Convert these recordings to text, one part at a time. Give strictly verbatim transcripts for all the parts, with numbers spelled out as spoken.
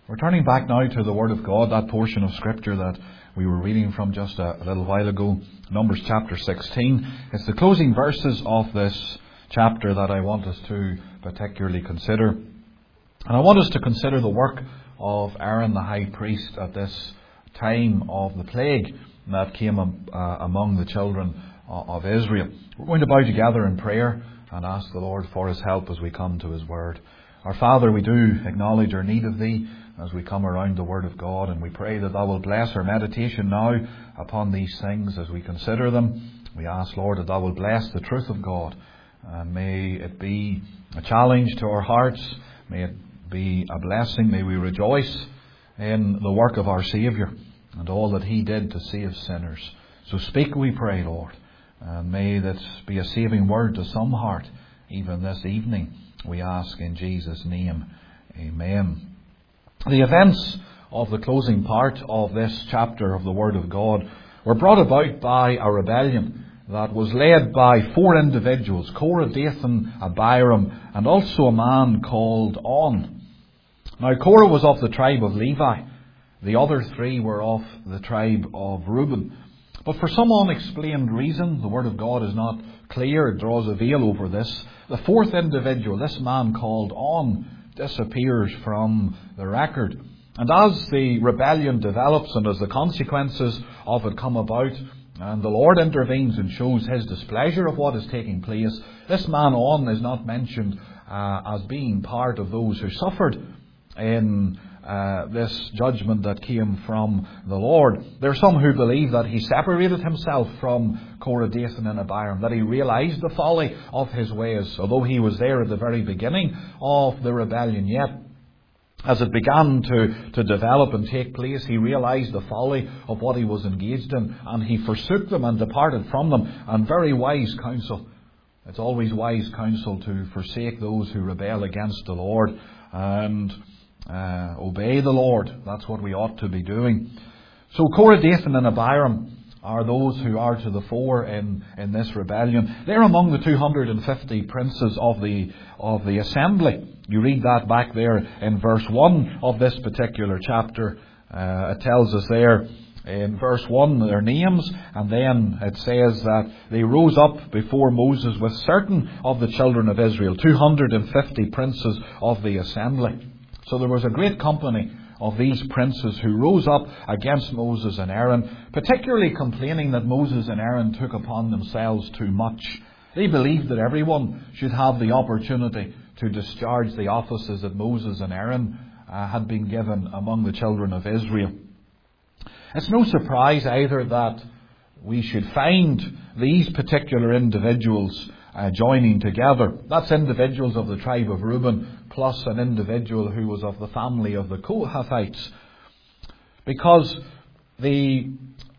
We're turning back now to the Word of God, that portion of Scripture that we were reading from just a, a little while ago, Numbers chapter sixteen. It's the closing verses of this chapter that I want us to particularly consider. And I want us to consider the work of Aaron the high priest at this time of the plague that came uh, among the children of Israel. We're going to bow together in prayer and ask the Lord for His help as we come to His Word. Our Father, we do acknowledge our need of Thee as we come around the Word of God, and we pray that Thou will bless our meditation now upon these things as we consider them. We ask, Lord, that Thou will bless the truth of God, and may it be a challenge to our hearts. May it be a blessing. May we rejoice in the work of our Saviour and all that He did to save sinners. So speak, we pray, Lord, and may this be a saving word to some heart even this evening. We ask in Jesus' name. Amen. The events of the closing part of this chapter of the Word of God were brought about by a rebellion that was led by four individuals, Korah, Dathan, Abiram, and also a man called On. Now, Korah was of the tribe of Levi. The other three were of the tribe of Reuben. But for some unexplained reason, the Word of God is not clear. It draws a veil over this. The fourth individual, this man called On, disappears from the record. And as the rebellion develops and as the consequences of it come about, and the Lord intervenes and shows His displeasure of what is taking place, this man On is not mentioned uh, as being part of those who suffered in uh, this judgment that came from the Lord. There are some who believe that he separated himself from Korah, Dathan and Abiram, that he realized the folly of his ways, although he was there at the very beginning of the rebellion. Yet, as it began to, to develop and take place, he realized the folly of what he was engaged in, and he forsook them and departed from them. And very wise counsel. It's always wise counsel to forsake those who rebel against the Lord and uh, obey the Lord. That's what we ought to be doing. So Korah, Dathan and Abiram are those who are to the fore in, in this rebellion. They're among the two hundred fifty princes of the of the assembly. You read that back there in verse one of this particular chapter. Uh, it tells us there in verse one their names, and then it says that they rose up before Moses with certain of the children of Israel, two hundred fifty princes of the assembly. So there was a great company of these princes who rose up against Moses and Aaron, particularly complaining that Moses and Aaron took upon themselves too much. They believed that everyone should have the opportunity to discharge the offices that Moses and Aaron uh, had been given among the children of Israel. It's no surprise either that we should find these particular individuals uh, joining together. That's individuals of the tribe of Reuben, plus an individual who was of the family of the Kohathites. Because the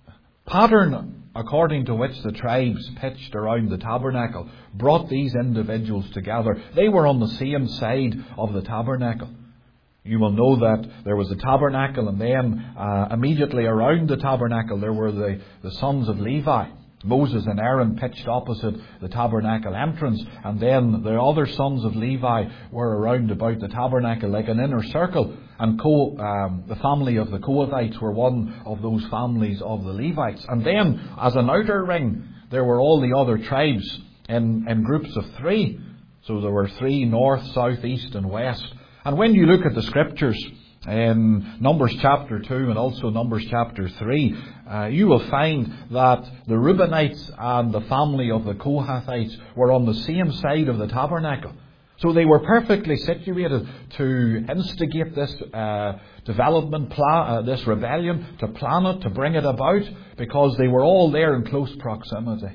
pattern according to which the tribes pitched around the tabernacle brought these individuals together. They were on the same side of the tabernacle. You will know that there was the tabernacle, and then uh, immediately around the tabernacle there were the, the sons of Levi. Moses and Aaron pitched opposite the tabernacle entrance, and then the other sons of Levi were around about the tabernacle like an inner circle. And Co, um, the family of the Kohathites were one of those families of the Levites. And then, as an outer ring, there were all the other tribes in, in groups of three. So there were three, north, south, east and west. And when you look at the scriptures in Numbers chapter two and also Numbers chapter three, uh, you will find that the Reubenites and the family of the Kohathites were on the same side of the tabernacle. So they were perfectly situated to instigate this uh, development, plan, uh, this rebellion, to plan it, to bring it about, because they were all there in close proximity.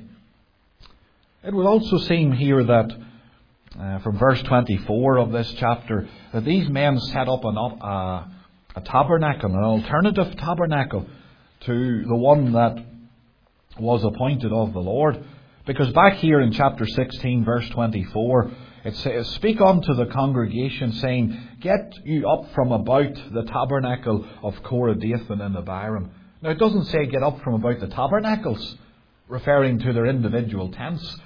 It would also seem here that Uh, from verse twenty-four of this chapter, that these men set up an, uh, a tabernacle, an alternative tabernacle to the one that was appointed of the Lord. Because back here in chapter sixteen, verse twenty-four, it says, "Speak unto the congregation, saying, Get you up from about the tabernacle of Korah, Dathan and Abiram." Now it doesn't say get up from about the tabernacles, referring to their individual tents.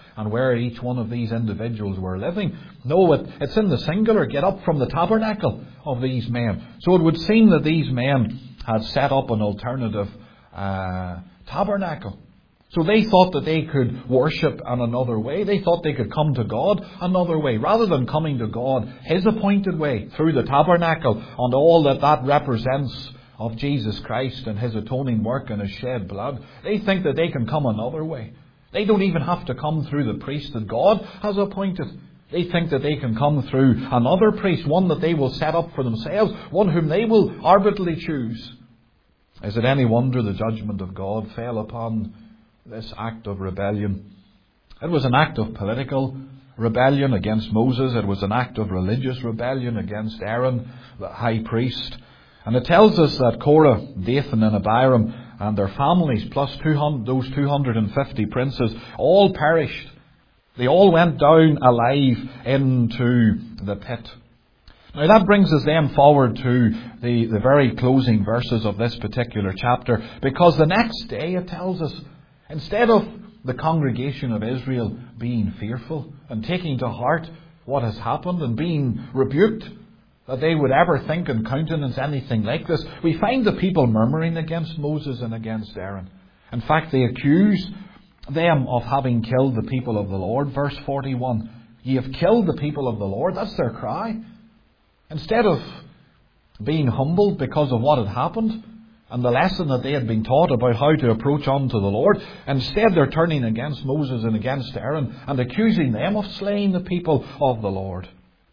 and where each one of these individuals were living. No, it, it's in the singular. Get up from the tabernacle of these men. So it would seem that these men had set up an alternative uh, tabernacle. So they thought that they could worship in another way. They thought they could come to God another way. Rather than coming to God His appointed way through the tabernacle and all that that represents of Jesus Christ and His atoning work and His shed blood, they think that they can come another way. They don't even have to come through the priest that God has appointed. They think that they can come through another priest, one that they will set up for themselves, one whom they will arbitrarily choose. Is it any wonder the judgment of God fell upon this act of rebellion? It was an act of political rebellion against Moses. It was an act of religious rebellion against Aaron, the high priest. And it tells us that Korah, Dathan and Abiram and their families, plus two hundred, those two hundred fifty princes, all perished. They all went down alive into the pit. Now that brings us then forward to the, the very closing verses of this particular chapter, because the next day it tells us, instead of the congregation of Israel being fearful and taking to heart what has happened and being rebuked, that they would ever think and countenance anything like this, we find the people murmuring against Moses and against Aaron. In fact, they accuse them of having killed the people of the Lord. Verse forty-one, "Ye have killed the people of the Lord." That's their cry. Instead of being humbled because of what had happened and the lesson that they had been taught about how to approach unto the Lord, instead they're turning against Moses and against Aaron and accusing them of slaying the people of the Lord.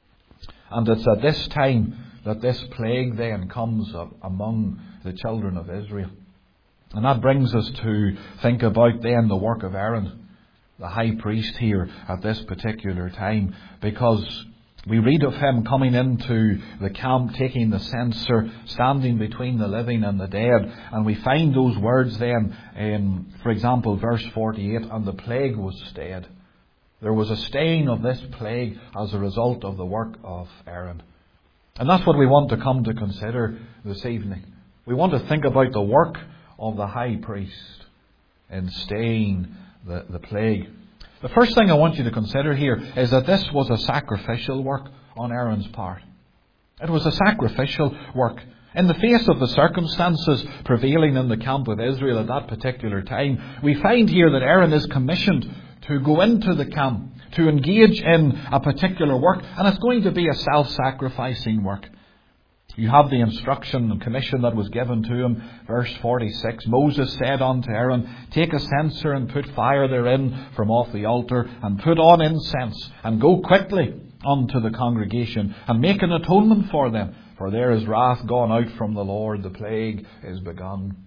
And it's at this time that this plague then comes up among the children of Israel. And that brings us to think about then the work of Aaron, the high priest here at this particular time, because we read of him coming into the camp, taking the censer, standing between the living and the dead. And we find those words then in, for example, verse forty-eight, "And the plague was stayed." There was a staying of this plague as a result of the work of Aaron. And that's what we want to come to consider this evening. We want to think about the work of the high priest in staying the, the plague. The first thing I want you to consider here is that this was a sacrificial work on Aaron's part. It was a sacrificial work. In the face of the circumstances prevailing in the camp of Israel at that particular time, we find here that Aaron is commissioned to go into the camp, to engage in a particular work, and it's going to be a self-sacrificing work. You have the instruction and commission that was given to him. Verse forty-six, "Moses said unto Aaron, Take a censer and put fire therein from off the altar, and put on incense, and go quickly unto the congregation, and make an atonement for them. For there is wrath gone out from the Lord, the plague is begun."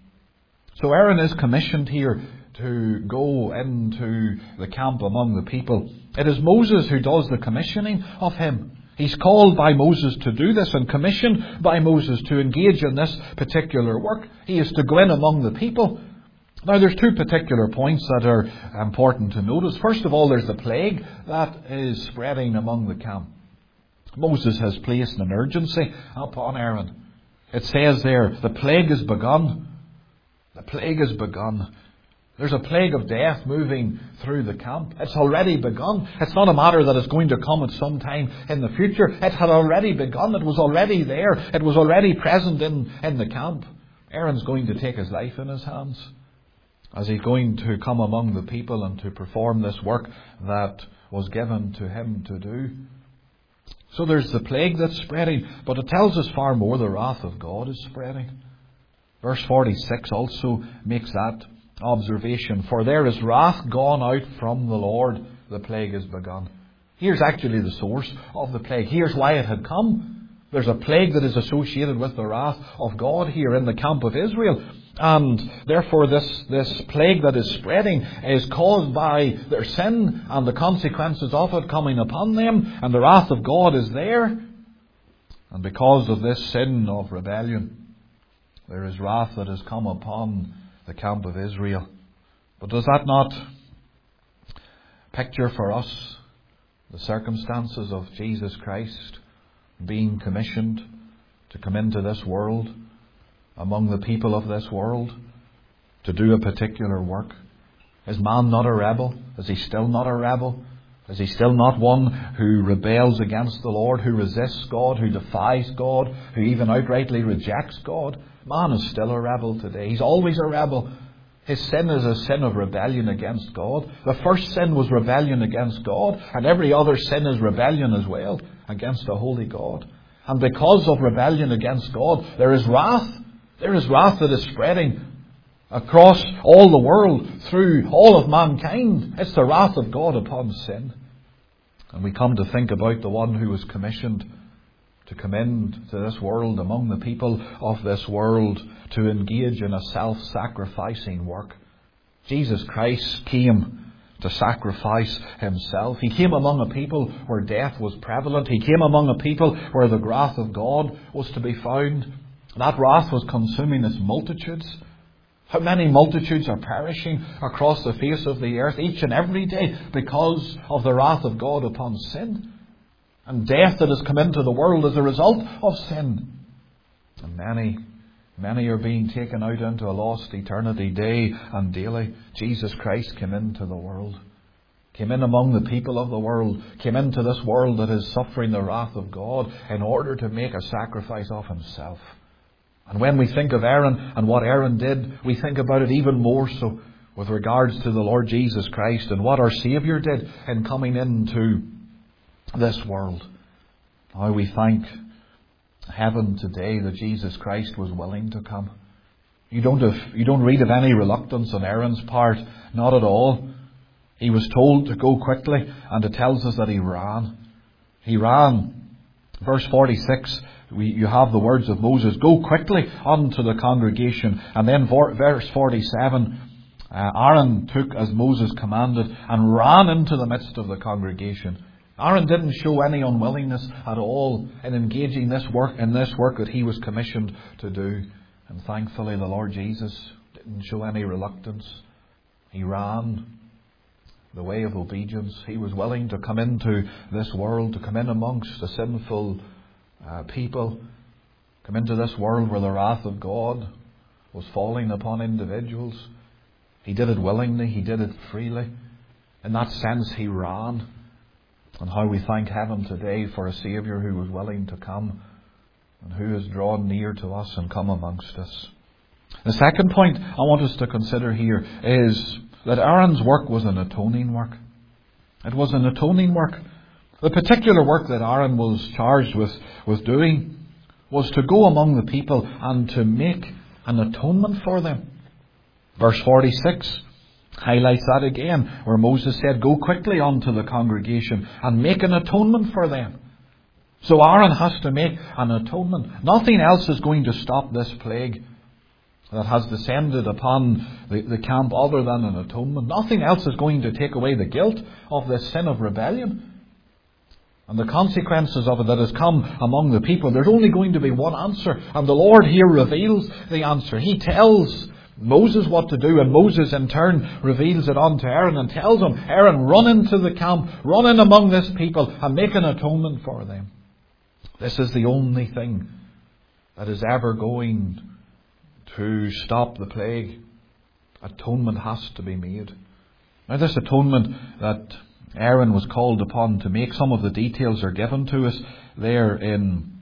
So Aaron is commissioned here to go into the camp among the people. It is Moses who does the commissioning of him. He's called by Moses to do this and commissioned by Moses to engage in this particular work. He is to go in among the people. Now there's two particular points that are important to notice. First of all, there's the plague that is spreading among the camp. Moses has placed an urgency upon Aaron. It says there, the plague is begun. The plague is begun. There's a plague of death moving through the camp. It's already begun. It's not a matter that it's going to come at some time in the future. It had already begun. It was already there. It was already present in, in the camp. Aaron's going to take his life in his hands as he's going to come among the people and to perform this work that was given to him to do. So there's the plague that's spreading, but it tells us far more. The wrath of God is spreading. Verse forty-six also makes that observation. "For there is wrath gone out from the Lord, the plague is begun." Here's actually the source of the plague. Here's why it had come. There's a plague that is associated with the wrath of God here in the camp of Israel. And therefore this, this plague that is spreading is caused by their sin and the consequences of it coming upon them. And the wrath of God is there. And because of this sin of rebellion, there is wrath that has come upon the camp of Israel. But does that not picture for us the circumstances of Jesus Christ being commissioned to come into this world, among the people of this world, to do a particular work? Is man not a rebel? Is he still not a rebel? Is he still not one who rebels against the Lord, who resists God, who defies God, who even outrightly rejects God? Man is still a rebel today. He's always a rebel. His sin is a sin of rebellion against God. The first sin was rebellion against God, and every other sin is rebellion as well against a holy God. And because of rebellion against God, there is wrath. There is wrath that is spreading across all the world, through all of mankind. It's the wrath of God upon sin. And we come to think about the one who was commissioned to come into this world, among the people of this world, to engage in a self-sacrificing work. Jesus Christ came to sacrifice himself. He came among a people where death was prevalent. He came among a people where the wrath of God was to be found. That wrath was consuming its multitudes. How many multitudes are perishing across the face of the earth each and every day because of the wrath of God upon sin, and death that has come into the world as a result of sin. And many, many are being taken out into a lost eternity day and daily. Jesus Christ came into the world, came in among the people of the world, came into this world that is suffering the wrath of God in order to make a sacrifice of himself. And when we think of Aaron and what Aaron did, we think about it even more so with regards to the Lord Jesus Christ and what our Saviour did in coming into this world. Now we thank heaven today that Jesus Christ was willing to come. You don't have, you don't read of any reluctance on Aaron's part, not at all. He was told to go quickly, and it tells us that he ran. He ran. Verse forty-six, we, you have the words of Moses, "Go quickly unto the congregation." And then for, verse forty-seven, uh, Aaron took as Moses commanded and ran into the midst of the congregation. Aaron didn't show any unwillingness at all in engaging this work in this work that he was commissioned to do. And thankfully the Lord Jesus didn't show any reluctance. He ran the way of obedience. He was willing to come into this world, to come in amongst the sinful uh, people, come into this world where the wrath of God was falling upon individuals. He did it willingly. He did it freely. In that sense, he ran. And how we thank heaven today for a Saviour who was willing to come and who has drawn near to us and come amongst us. The second point I want us to consider here is that Aaron's work was an atoning work. It was an atoning work. The particular work that Aaron was charged with, with doing was to go among the people and to make an atonement for them. Verse forty-six highlights that again, where Moses said, "Go quickly unto the congregation and make an atonement for them." So Aaron has to make an atonement. Nothing else is going to stop this plague that has descended upon the, the camp other than an atonement. Nothing else is going to take away the guilt of this sin of rebellion and the consequences of it that has come among the people. There's only going to be one answer, and the Lord here reveals the answer. He tells Moses what to do, and Moses in turn reveals it unto Aaron and tells him, "Aaron, run into the camp, run in among this people and make an atonement for them." This is the only thing that is ever going to stop the plague. Atonement has to be made. Now, this atonement that Aaron was called upon to make, some of the details are given to us there in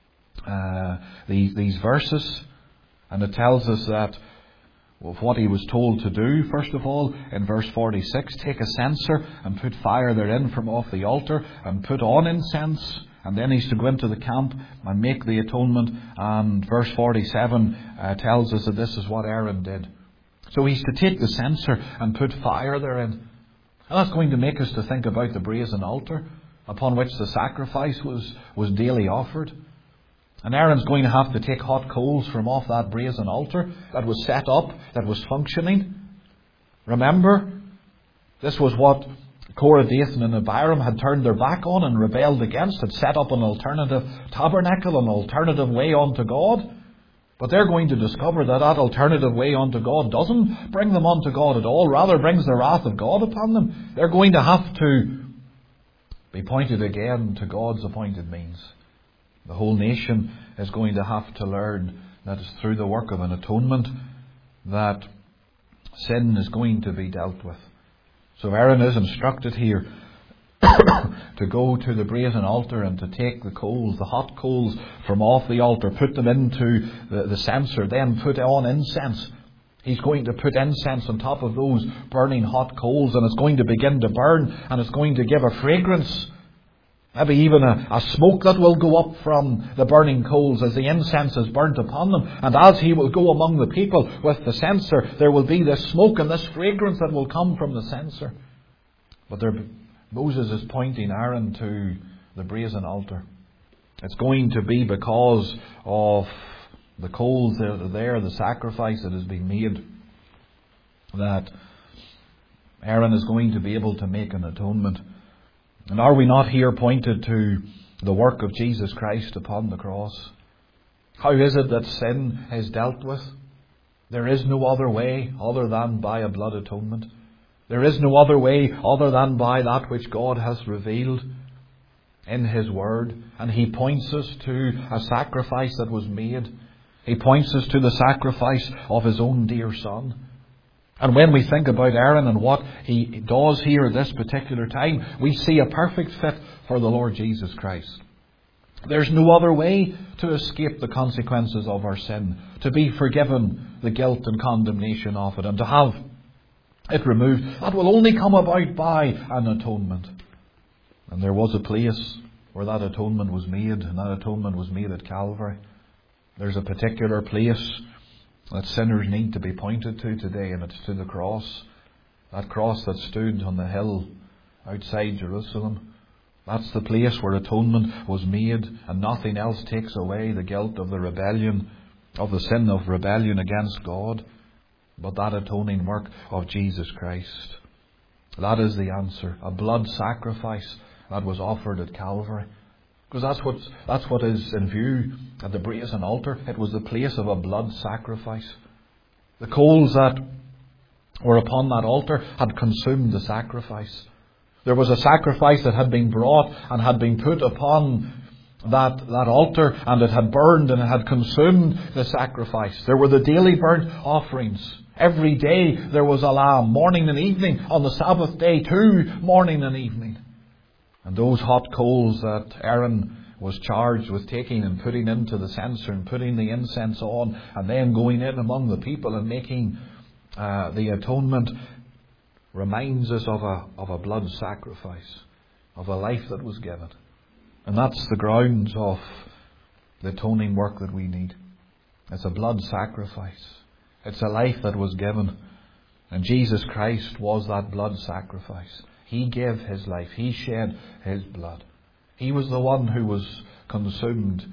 uh, these, these verses. And it tells us that of what he was told to do. First of all, in verse forty-six, take a censer and put fire therein from off the altar and put on incense. And then he's to go into the camp and make the atonement. And verse forty-seven uh, tells us that this is what Aaron did. So he's to take the censer and put fire therein. And that's going to make us to think about the brazen altar upon which the sacrifice was, was daily offered. And Aaron's going to have to take hot coals from off that brazen altar that was set up, that was functioning. Remember, this was what Korah, Dathan and Abiram had turned their back on and rebelled against, had set up an alternative tabernacle, an alternative way unto God. But they're going to discover that that alternative way unto God doesn't bring them unto God at all, rather brings the wrath of God upon them. They're going to have to be pointed again to God's appointed means. The whole nation is going to have to learn that it's through the work of an atonement that sin is going to be dealt with. So Aaron is instructed here to go to the brazen altar and to take the coals, the hot coals from off the altar, put them into the, the censer, then put on incense. He's going to put incense on top of those burning hot coals, and it's going to begin to burn, and it's going to give a fragrance. Maybe even a, a smoke that will go up from the burning coals as the incense is burnt upon them. And as he will go among the people with the censer, there will be this smoke and this fragrance that will come from the censer. But there, Moses is pointing Aaron to the brazen altar. It's going to be because of the coals that are there, the sacrifice that has been made, that Aaron is going to be able to make an atonement. And are we not here pointed to the work of Jesus Christ upon the cross? How is it that sin is dealt with? There is no other way other than by a blood atonement. There is no other way other than by that which God has revealed in His Word. And He points us to a sacrifice that was made. He points us to the sacrifice of His own dear Son. And when we think about Aaron and what he does here at this particular time, we see a perfect fit for the Lord Jesus Christ. There's no other way to escape the consequences of our sin, to be forgiven the guilt and condemnation of it, and to have it removed. That will only come about by an atonement. And there was a place where that atonement was made, and that atonement was made at Calvary. There's a particular place that sinners need to be pointed to today, and it's to the cross. That cross that stood on the hill outside Jerusalem. That's the place where atonement was made, and nothing else takes away the guilt of the rebellion, of the sin of rebellion against God, but that atoning work of Jesus Christ. That is the answer. A blood sacrifice that was offered at Calvary. Because that's what, that's what is in view at the brazen altar. It was the place of a blood sacrifice. The coals that were upon that altar had consumed the sacrifice. There was a sacrifice that had been brought and had been put upon that, that altar, and it had burned and it had consumed the sacrifice. There were the daily burnt offerings. Every day there was a lamb, morning and evening. On the Sabbath day too, morning and evening. And those hot coals that Aaron was charged with taking and putting into the censer and putting the incense on, and then going in among the people and making uh, the atonement, reminds us of a, of a blood sacrifice, of a life that was given. And that's the grounds of the atoning work that we need. It's a blood sacrifice. It's a life that was given. And Jesus Christ was that blood sacrifice. He gave His life. He shed His blood. He was the one who was consumed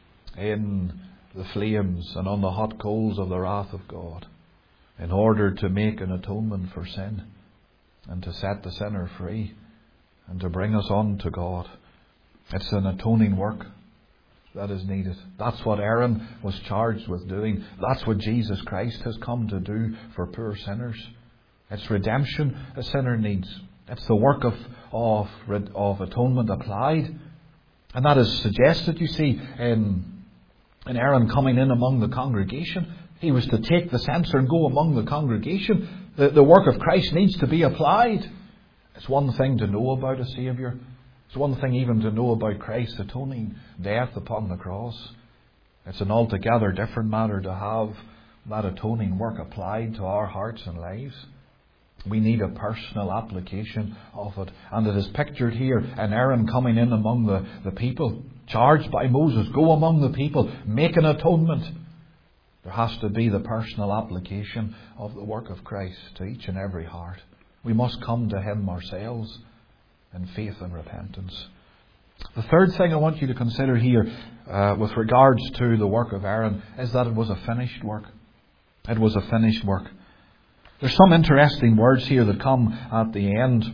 in the flames and on the hot coals of the wrath of God in order to make an atonement for sin and to set the sinner free and to bring us on to God. It's an atoning work that is needed. That's what Aaron was charged with doing. That's what Jesus Christ has come to do for poor sinners. It's redemption a sinner needs. It's the work of, of, of atonement applied. And that is suggested, you see, in, in Aaron coming in among the congregation. He was to take the censer and go among the congregation. The, the work of Christ needs to be applied. It's one thing to know about a Saviour. It's one thing even to know about Christ's atoning death upon the cross. It's an altogether different matter to have that atoning work applied to our hearts and lives. We need a personal application of it. And it is pictured here in Aaron coming in among the, the people, charged by Moses, go among the people, make an atonement. There has to be the personal application of the work of Christ to each and every heart. We must come to Him ourselves in faith and repentance. The third thing I want you to consider here uh, with regards to the work of Aaron is that it was a finished work. It was a finished work. There's some interesting words here that come at the end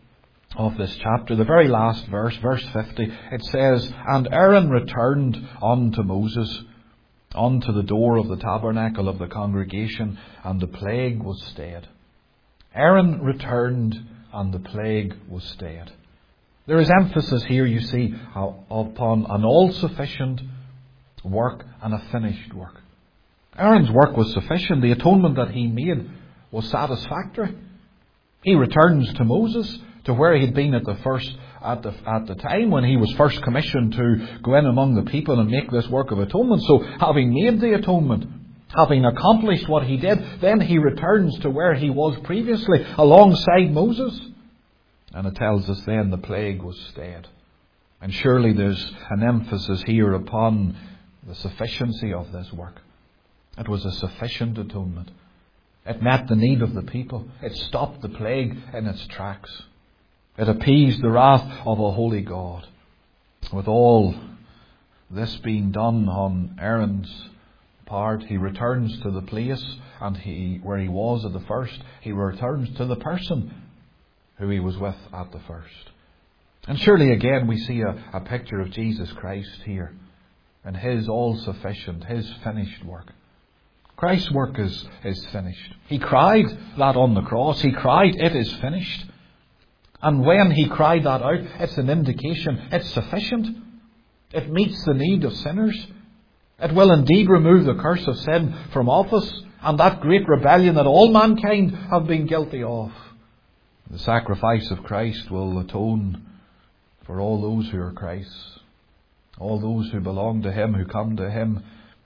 of this chapter. The very last verse, verse fifty, it says, "And Aaron returned unto Moses unto the door of the tabernacle of the congregation, and the plague was stayed." Aaron returned and the plague was stayed. There is emphasis here, you see, upon an all-sufficient work and a finished work. Aaron's work was sufficient. The atonement that he made was satisfactory. He returns to Moses, to where he had been at the first at the at the time when he was first commissioned to go in among the people and make this work of atonement. So having made the atonement, having accomplished what he did, then he returns to where he was previously, alongside Moses. And it tells us then the plague was stayed. And surely there's an emphasis here upon the sufficiency of this work. It was a sufficient atonement. It met the need of the people. It stopped the plague in its tracks. It appeased the wrath of a holy God. With all this being done on Aaron's part, he returns to the place and he where he was at the first. He returns to the person who he was with at the first. And surely again we see a, a picture of Jesus Christ here, and his all-sufficient, his finished work. Christ's work is, is finished. He cried that on the cross. He cried, "It is finished." And when he cried that out, it's an indication it's sufficient. It meets the need of sinners. It will indeed remove the curse of sin from off us and that great rebellion that all mankind have been guilty of. The sacrifice of Christ will atone for all those who are Christ's, all those who belong to him, who come to him.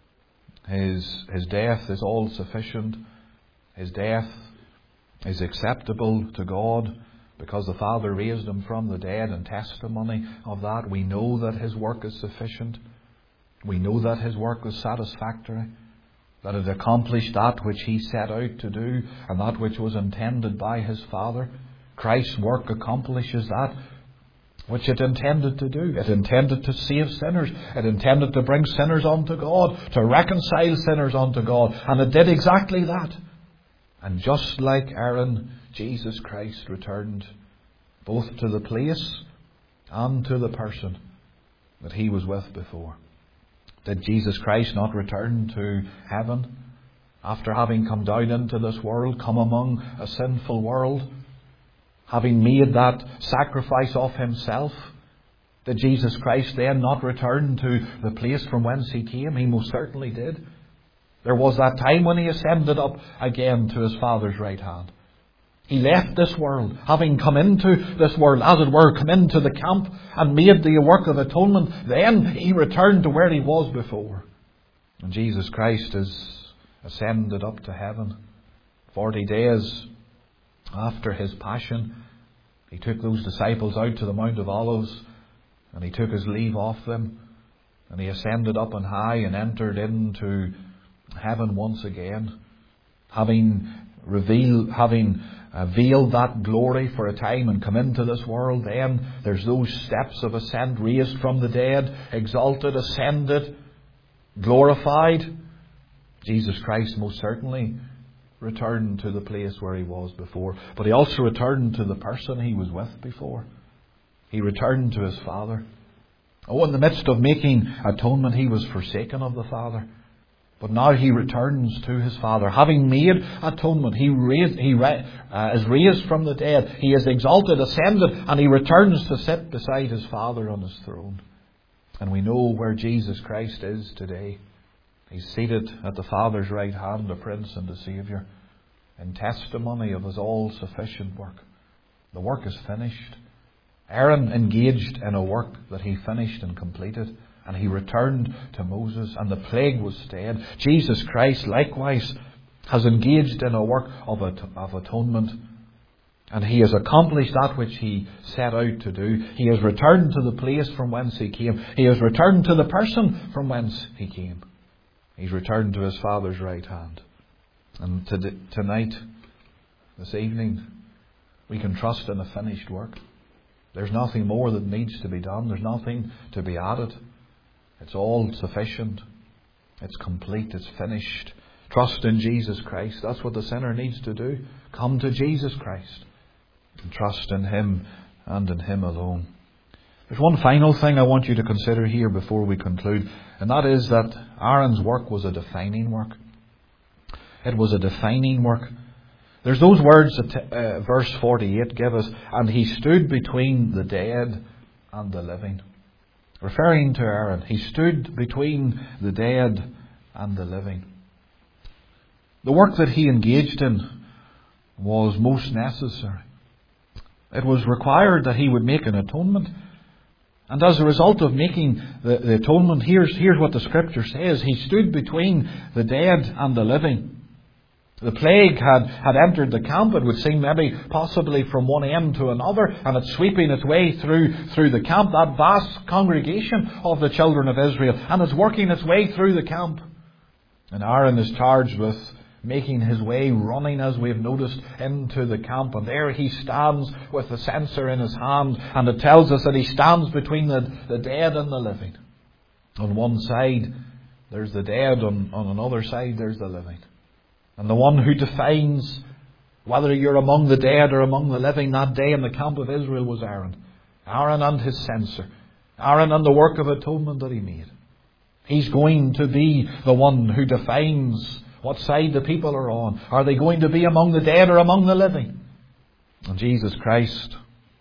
His, his death is all sufficient. His death is acceptable to God because the Father raised him from the dead. In testimony of that, we know that his work is sufficient. We know that his work was satisfactory, that it accomplished that which he set out to do and that which was intended by his Father. Christ's work accomplishes that which it intended to do. It intended to save sinners. It intended to bring sinners unto God, to reconcile sinners unto God. And it did exactly that. And just like Aaron, Jesus Christ returned both to the place and to the person that he was with before. Did Jesus Christ not return to heaven after having come down into this world, come among a sinful world? Having made that sacrifice of himself, did Jesus Christ then not return to the place from whence he came? He most certainly did. There was that time when he ascended up again to his Father's right hand. He left this world, having come into this world, as it were, come into the camp and made the work of atonement. Then he returned to where he was before. And Jesus Christ is ascended up to heaven. Forty days after his passion, he took those disciples out to the Mount of Olives and he took his leave of them, and he ascended up on high and entered into heaven once again, having revealed, having uh, veiled that glory for a time and come into this world. Then there's those steps of ascent, raised from the dead, exalted, ascended, glorified. Jesus Christ most certainly returned to the place where he was before. But he also returned to the person he was with before. He returned to his Father. Oh, in the midst of making atonement, he was forsaken of the Father. But now he returns to his Father. Having made atonement, he, raised, he uh, is raised from the dead. He is exalted, ascended, and he returns to sit beside his Father on his throne. And we know where Jesus Christ is today. He's seated at the Father's right hand, the Prince and the Saviour, in testimony of his all-sufficient work. The work is finished. Aaron engaged in a work that he finished and completed, and he returned to Moses, and the plague was stayed. Jesus Christ likewise has engaged in a work of, at- of atonement, and he has accomplished that which he set out to do. He has returned to the place from whence he came. He has returned to the person from whence he came. He's returned to his Father's right hand. And to, tonight, this evening, we can trust in a finished work. There's nothing more that needs to be done. There's nothing to be added. It's all sufficient. It's complete. It's finished. Trust in Jesus Christ. That's what the sinner needs to do. Come to Jesus Christ and trust in him and in him alone. There's one final thing I want you to consider here before we conclude, and that is that Aaron's work was a defining work. It was a defining work. There's those words that uh, verse forty-eight give us, and he stood between the dead and the living. Referring to Aaron, he stood between the dead and the living. The work that he engaged in was most necessary. It was required that He would make an atonement. And as a result of making the, the atonement, here's, here's what the Scripture says. He stood between the dead and the living. The plague had, had entered the camp, it would seem, maybe possibly from one end to another, and it's sweeping its way through, through the camp, that vast congregation of the children of Israel, and it's working its way through the camp. And Aaron is charged with making his way, running, as we've noticed, into the camp. And there he stands with the censer in his hand, and it tells us that he stands between the, the dead and the living. On one side there's the dead, on, on another side there's the living. And the one who defines whether you're among the dead or among the living that day in the camp of Israel was Aaron. Aaron and his censer. Aaron and the work of atonement that he made. He's going to be the one who defines what side the people are on. Are they going to be among the dead or among the living? And Jesus Christ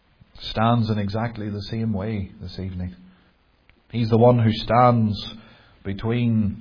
stands in exactly the same way this evening. He's the one who stands between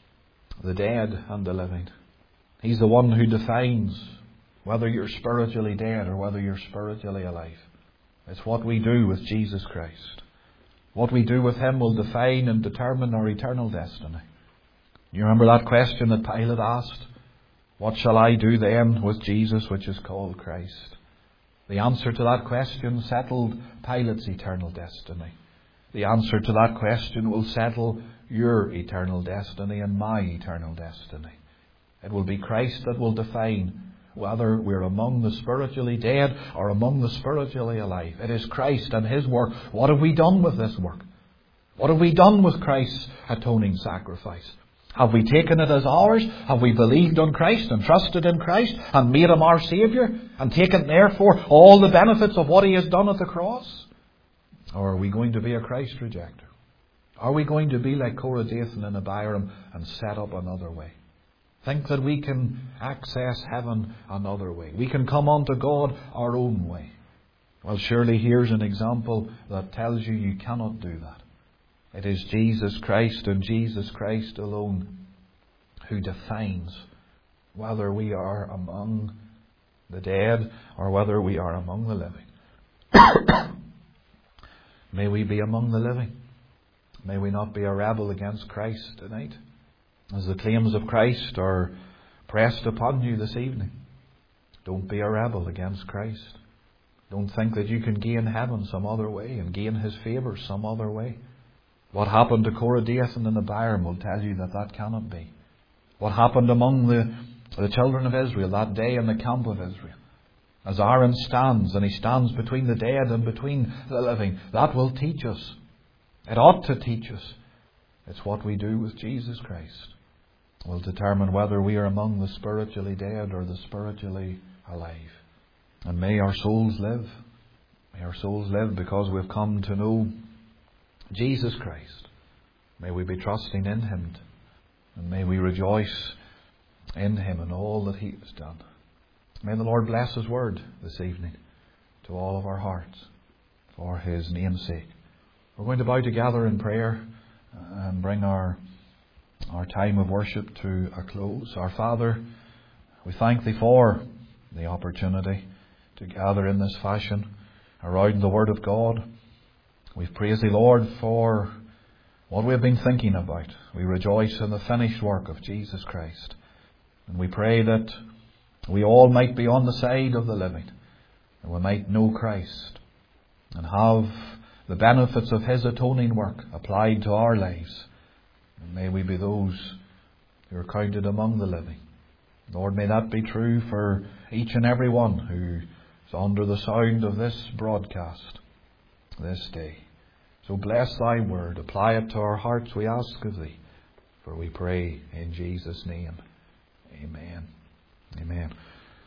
the dead and the living. He's the one who defines whether you're spiritually dead or whether you're spiritually alive. It's what we do with Jesus Christ. What we do with Him will define and determine our eternal destiny. You remember that question that Pilate asked? What shall I do then with Jesus, which is called Christ? The answer to that question settled Pilate's eternal destiny. The answer to that question will settle your eternal destiny and my eternal destiny. It will be Christ that will define whether we're among the spiritually dead or among the spiritually alive. It is Christ and His work. What have we done with this work? What have we done with Christ's atoning sacrifice? Have we taken it as ours? Have we believed on Christ and trusted in Christ and made Him our Saviour and taken therefore all the benefits of what He has done at the cross? Or are we going to be a Christ rejecter? Are we going to be like Korah, Dathan and Abiram and set up another way? Think that we can access heaven another way. We can come unto God our own way. Well, surely here's an example that tells you you cannot do that. It is Jesus Christ and Jesus Christ alone who defines whether we are among the dead or whether we are among the living. May we be among the living. May we not be a rebel against Christ tonight, as the claims of Christ are pressed upon you this evening. Don't be a rebel against Christ. Don't think that you can gain heaven some other way and gain His favour some other way. What happened to Korah, Dathan and Abiram will tell you that that cannot be. What happened among the, the children of Israel that day in the camp of Israel, as Aaron stands and he stands between the dead and between the living, that will teach us. It ought to teach us. It's what we do with Jesus Christ will determine whether we are among the spiritually dead or the spiritually alive. And may our souls live. May our souls live because we've come to know Jesus Christ. May we be trusting in Him, and may we rejoice in Him and all that He has done. May the Lord bless His word this evening to all of our hearts for His name's sake. We're going to bow together in prayer and bring our our time of worship to a close. Our Father, we thank Thee for the opportunity to gather in this fashion around the Word of God. We praise Thee, Lord, for what we have been thinking about. We rejoice in the finished work of Jesus Christ. And we pray that we all might be on the side of the living, and we might know Christ and have the benefits of His atoning work applied to our lives. And may we be those who are counted among the living. Lord, may that be true for each and every one who is under the sound of this broadcast this day. So bless Thy word. Apply it to our hearts, we ask of Thee. For we pray in Jesus' name. Amen. Amen.